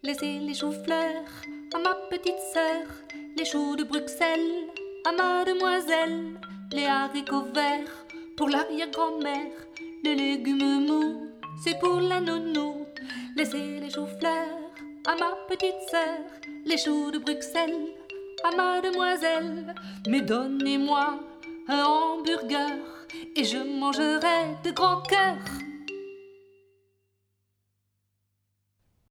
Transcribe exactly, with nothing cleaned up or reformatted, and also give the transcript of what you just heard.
Laissez les choux-fleurs à ma petite sœur, les choux de Bruxelles à mademoiselle, les haricots verts pour l'arrière-grand-mère, les légumes mous, c'est pour la nounou. Laissez les choux-fleurs à ma petite sœur, les choux de Bruxelles à mademoiselle. Mais donnez-moi un hamburger et je mangerai de grand cœur.